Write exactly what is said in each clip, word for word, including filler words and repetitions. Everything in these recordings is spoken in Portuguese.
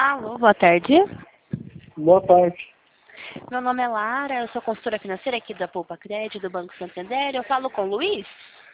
Alô, boa tarde. Boa tarde. Meu nome é Lara, eu sou consultora financeira aqui da Poupa Crédito do Banco Santander. Eu falo com o Luiz?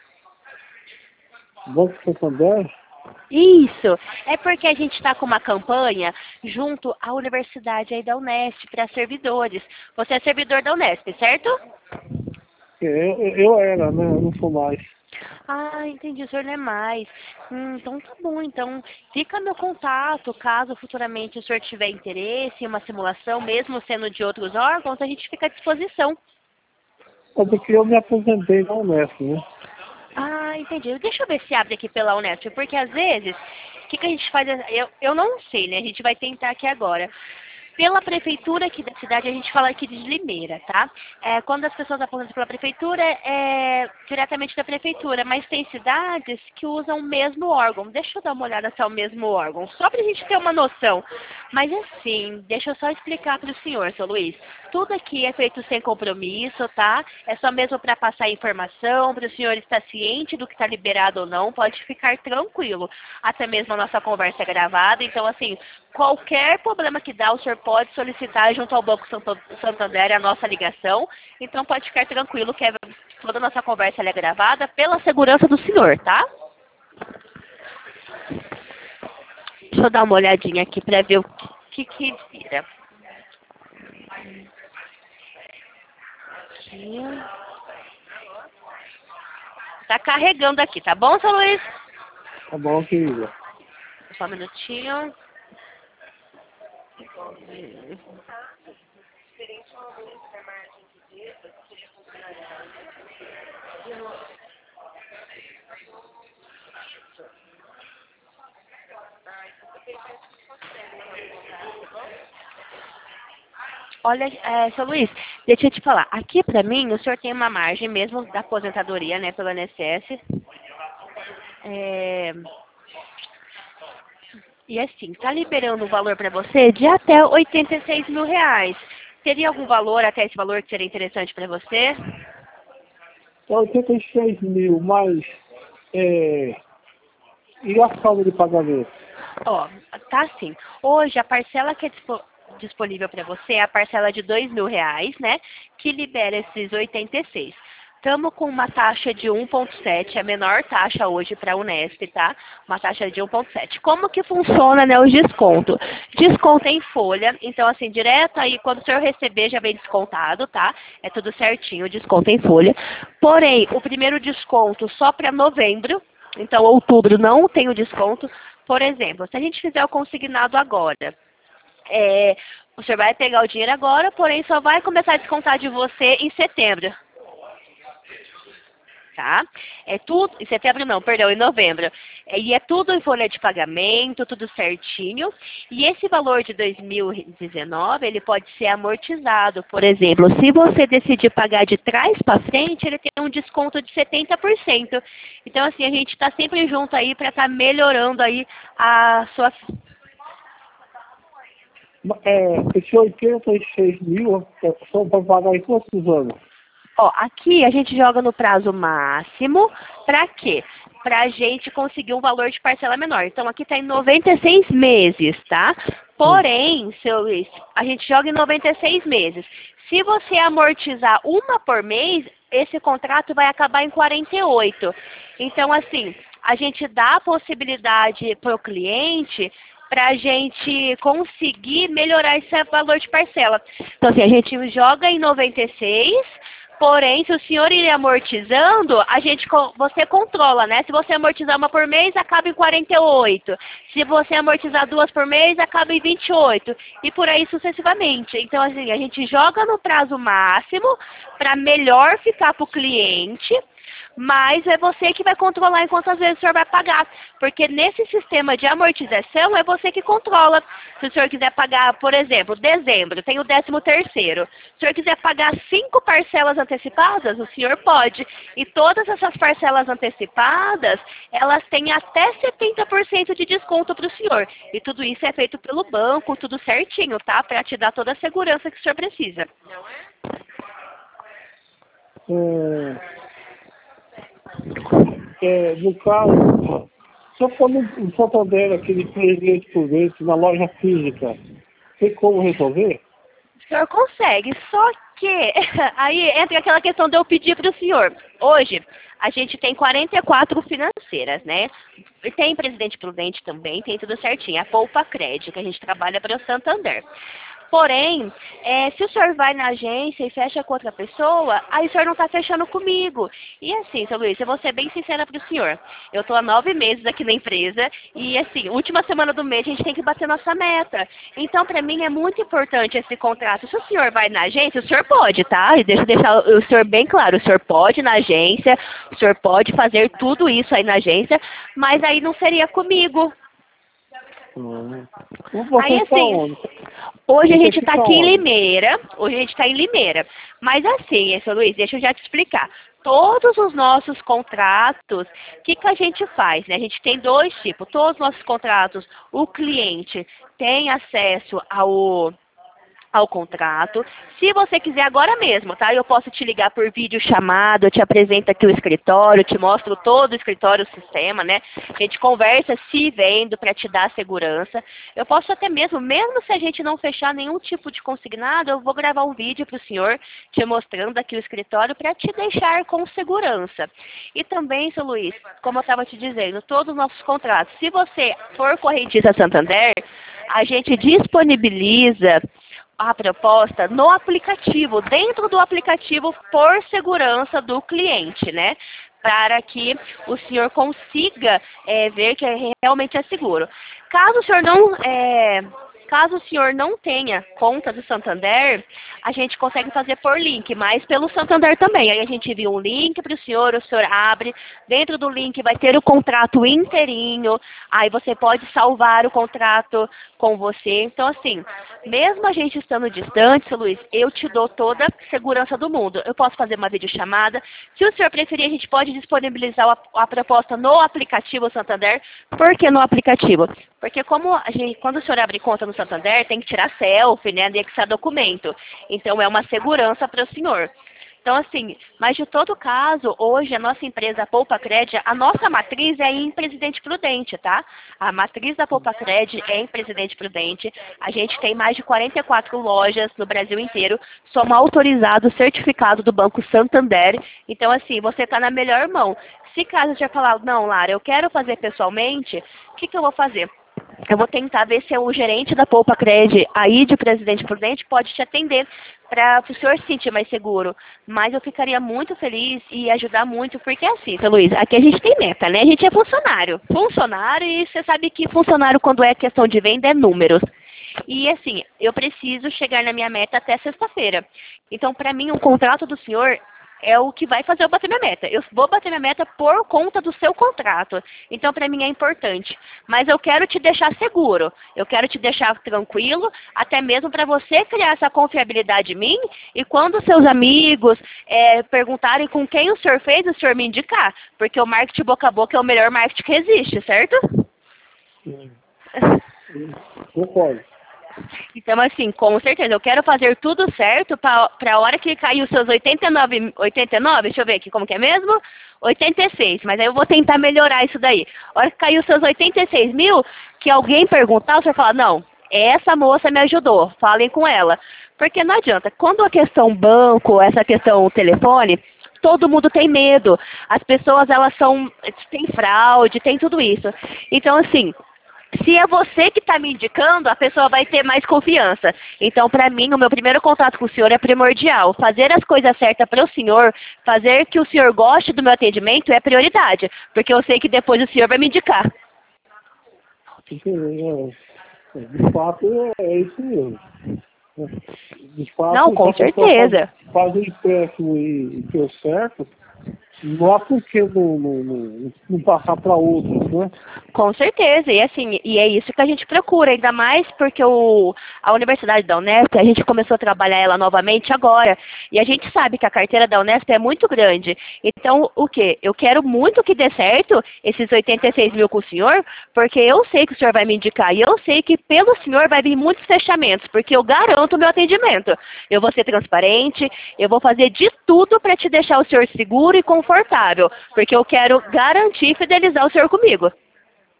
Banco Santander? Isso, é porque a gente está com uma campanha junto à universidade aí da Unesp para servidores. Você é servidor da Unesp, certo? Eu, eu era, né? Eu não sou mais. Ah, entendi, o senhor não é mais. Hum, então tá bom, então fica meu contato, caso futuramente o senhor tiver interesse em uma simulação, mesmo sendo de outros órgãos, a gente fica à disposição. É porque eu me aposentei na Unesp, né? Ah, entendi. Deixa eu ver se abre aqui pela Unesp, porque às vezes, o que, que a gente faz? Eu, eu não sei, né? A gente vai tentar aqui agora. Pela prefeitura aqui da cidade, a gente fala aqui de Limeira, tá? É, quando as pessoas apontam pela prefeitura, é diretamente da prefeitura, mas tem cidades que usam o mesmo órgão. Deixa eu dar uma olhada se é o mesmo órgão, só para a gente ter uma noção. Mas assim, deixa eu só explicar para o senhor, seu Luiz. Tudo aqui é feito sem compromisso, tá? É só mesmo para passar informação, para o senhor estar ciente do que está liberado ou não, pode ficar tranquilo. Até mesmo a nossa conversa é gravada, então assim, qualquer problema que dá, o senhor pode solicitar junto ao Banco Santander a nossa ligação. Então pode ficar tranquilo que é, toda a nossa conversa é gravada pela segurança do senhor, tá? Deixa eu dar uma olhadinha aqui para ver o que que vira. Aqui. Tá carregando aqui, tá bom, seu Luiz? Tá bom, querida. Só um minutinho. Olha, é, seu Luiz, deixa eu te falar. Aqui pra mim, o senhor tem uma margem mesmo da aposentadoria, né, pelo I N S S. É, e assim, tá liberando o valor pra você de até oitenta e seis mil reais. Teria algum valor, até esse valor, que seria interessante pra você? É oitenta e seis mil, mas... É, e a forma de pagamento? Ó, tá assim. Hoje a parcela que é dispo- disponível para você é a parcela de dois mil reais, né? Que libera esses oitenta e seis. Estamos com uma taxa de um vírgula sete, a menor taxa hoje para a Unesp, tá? Uma taxa de um vírgula sete. Como que funciona, né, o desconto? Desconto em folha, então assim, direto aí, quando o senhor receber já vem descontado, tá? É tudo certinho, desconto em folha. Porém, o primeiro desconto só para novembro, então outubro não tem o desconto. Por exemplo, se a gente fizer o consignado agora, é, o senhor vai pegar o dinheiro agora, porém só vai começar a descontar de você em setembro. Tá? É tudo, em setembro não, perdão, em novembro. É, e é tudo em folha de pagamento, tudo certinho. E esse valor de dois mil e dezenove, ele pode ser amortizado. Por exemplo, se você decidir pagar de trás para frente, ele tem um desconto de setenta por cento. Então, assim, a gente está sempre junto aí para estar melhorando aí a sua... É, esse oitenta e seis mil é só para pagar em quantos anos? Ó, aqui a gente joga no prazo máximo, pra quê? Pra gente conseguir um valor de parcela menor. Então aqui tá em noventa e seis meses, tá? Hum. Porém, seu Luiz, a gente joga em noventa e seis meses. Se você amortizar uma por mês, esse contrato vai acabar em quarenta e oito. Então, assim, a gente dá a possibilidade pro cliente para a gente conseguir melhorar esse valor de parcela. Então, assim, a gente joga em noventa e seis, porém, se o senhor ir amortizando, a gente, você controla, né? Se você amortizar uma por mês, acaba em quarenta e oito. Se você amortizar duas por mês, acaba em vinte e oito. E por aí sucessivamente. Então, assim, a gente joga no prazo máximo para melhor ficar para o cliente, mas é você que vai controlar em quantas vezes o senhor vai pagar. Porque nesse sistema de amortização é você que controla. Se o senhor quiser pagar, por exemplo, dezembro, tem o décimo terceiro. Se o senhor quiser pagar cinco parcelas antecipadas, o senhor pode. E todas essas parcelas antecipadas, elas têm até setenta por cento de desconto para o senhor. E tudo isso é feito pelo banco, tudo certinho, tá? Para te dar toda a segurança que o senhor precisa. É, é, no caso, Se eu for no, no Santander, aquele três vezes por vez, na loja física, tem como resolver? O senhor consegue, só que aí entra aquela questão de eu pedir para o senhor. Hoje, a gente tem quarenta e quatro financeiras, né? E tem Presidente Prudente também, tem tudo certinho. A Poupa Crédito, que a gente trabalha para o Santander. Porém, é, se o senhor vai na agência e fecha com outra pessoa, aí o senhor não está fechando comigo. E assim, seu Luiz, eu vou ser bem sincera para o senhor. Eu estou há nove meses aqui na empresa e, assim, última semana do mês a gente tem que bater nossa meta. Então, para mim, é muito importante esse contrato. Se o senhor vai na agência, o senhor pode, tá? E deixa eu deixar o senhor bem claro. O senhor pode ir na agência, o senhor pode fazer tudo isso aí na agência, mas aí não seria comigo. Hum. Aí assim, hoje a gente está aqui em Limeira, hoje a gente está em Limeira, mas assim, seu Luiz, deixa eu já te explicar. Todos os nossos contratos, o que, que a gente faz, né? A gente tem dois tipos, todos os nossos contratos, o cliente tem acesso ao... ao contrato. Se você quiser agora mesmo, tá? Eu posso te ligar por vídeo chamado, eu te apresento aqui o escritório, te mostro todo o escritório, o sistema, né? A gente conversa se vendo para te dar segurança. Eu posso até mesmo, mesmo se a gente não fechar nenhum tipo de consignado, eu vou gravar um vídeo para o senhor te mostrando aqui o escritório para te deixar com segurança. E também, seu Luiz, como eu estava te dizendo, todos os nossos contratos, se você for correntista Santander, a gente disponibiliza a proposta no aplicativo, dentro do aplicativo por segurança do cliente, né? Para que o senhor consiga é, ver que realmente é seguro. Caso o senhor não... É, Caso o senhor não tenha conta do Santander, a gente consegue fazer por link, mas pelo Santander também. Aí a gente envia um link para o senhor, o senhor abre, dentro do link vai ter o contrato inteirinho, aí você pode salvar o contrato com você. Então, assim, mesmo a gente estando distante, seu Luiz, eu te dou toda a segurança do mundo. Eu posso fazer uma videochamada. Se o senhor preferir, a gente pode disponibilizar a, a proposta no aplicativo Santander. Por que no aplicativo? Porque como a gente, quando o senhor abre conta no Santander, tem que tirar selfie, né, anexar documento. Então, é uma segurança para o senhor. Então, assim, mas de todo caso, hoje a nossa empresa, a Poupa Crédito, a nossa matriz é em Presidente Prudente, tá? A matriz da Poupa Crédito é em Presidente Prudente. A gente tem mais de quarenta e quatro lojas no Brasil inteiro. Somos autorizados, certificados do Banco Santander. Então, assim, você está na melhor mão. Se caso você falar, não, Lara, eu quero fazer pessoalmente, o que, que eu vou fazer? Eu vou tentar ver se o gerente da Poupa Crédito aí de Presidente Prudente pode te atender para o senhor se sentir mais seguro. Mas eu ficaria muito feliz e ajudar muito, porque é assim, seu Luiz, aqui a gente tem meta, né? A gente é funcionário. Funcionário, e você sabe que funcionário, quando é questão de venda, é números. E assim, eu preciso chegar na minha meta até sexta-feira. Então, para mim, um contrato do senhor é o que vai fazer eu bater minha meta. Eu vou bater minha meta por conta do seu contrato. Então, para mim é importante. Mas eu quero te deixar seguro. Eu quero te deixar tranquilo, até mesmo para você criar essa confiabilidade em mim. E quando seus amigos é, perguntarem com quem o senhor fez, o senhor me indicar. Porque o marketing boca a boca é o melhor marketing que existe, certo? Sim. Concordo. Então, assim, com certeza, eu quero fazer tudo certo para a hora que cair os seus oitenta e nove, oitenta e nove, deixa eu ver aqui como que é mesmo, oitenta e seis, mas aí eu vou tentar melhorar isso daí. A hora que cair os seus oitenta e seis mil, que alguém perguntar, o senhor fala, não, essa moça me ajudou, falem com ela. Porque não adianta, quando a questão banco, essa questão telefone, todo mundo tem medo. As pessoas, elas são, tem fraude, tem tudo isso. Então, assim, se é você que está me indicando, a pessoa vai ter mais confiança. Então, para mim, o meu primeiro contato com o senhor é primordial. Fazer as coisas certas para o senhor, fazer que o senhor goste do meu atendimento é prioridade. Porque eu sei que depois o senhor vai me indicar. De fato, é isso mesmo. De fato, não, com certeza. Faz o empréstimo e deu certo. Não há por que não, não, não, não passar para outros, né? Com certeza, e assim, e é isso que a gente procura, ainda mais porque o, a Universidade da Unesp, a gente começou a trabalhar ela novamente agora, e a gente sabe que a carteira da Unesp é muito grande. Então, o quê? Eu quero muito que dê certo esses oitenta e seis mil com o senhor, porque eu sei que o senhor vai me indicar, e eu sei que pelo senhor vai vir muitos fechamentos, porque eu garanto o meu atendimento. Eu vou ser transparente, eu vou fazer de tudo para te deixar o senhor seguro e confortável, porque eu quero garantir e fidelizar o senhor comigo.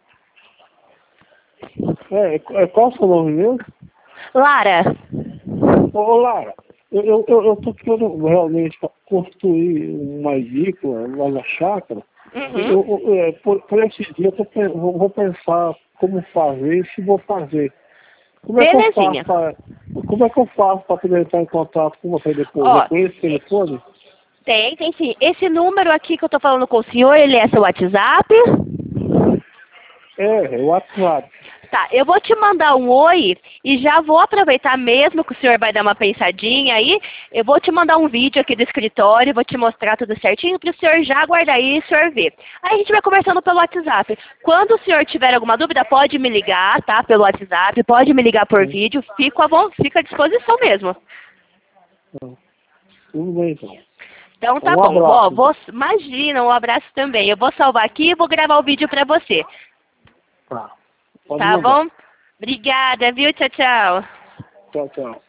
É, é, qual o seu nome mesmo? Lara. Ô, Lara, eu, eu, eu, eu tô querendo realmente construir uma edícula lá na chácara. Uhum. Eu, eu, é, por, por esse dia eu tô, vou, vou pensar como fazer e se vou fazer. Como é que eu faço Belezinha. pra, como é que eu faço para poder entrar em contato com você depois? Ó, É com esse telefone? tem, tem sim. Esse número aqui que eu tô falando com o senhor, ele é seu WhatsApp? É, é o WhatsApp. Tá, eu vou te mandar um oi e já vou aproveitar mesmo que o senhor vai dar uma pensadinha aí. Eu vou te mandar um vídeo aqui do escritório, vou te mostrar tudo certinho para o senhor já guardar aí e o senhor ver. Aí a gente vai conversando pelo WhatsApp. Quando o senhor tiver alguma dúvida, pode me ligar, tá? Pelo WhatsApp, pode me ligar por Sim. vídeo, fico, a bom, fico à disposição mesmo. Então, tudo bem, então. Então tá Um bom, abraço. ó, vou, imagina, um abraço também. Eu vou salvar aqui e vou gravar o vídeo para você. Tá. Pode Tá mandar. bom? Obrigada, viu? Tchau, tchau. Tchau, tchau.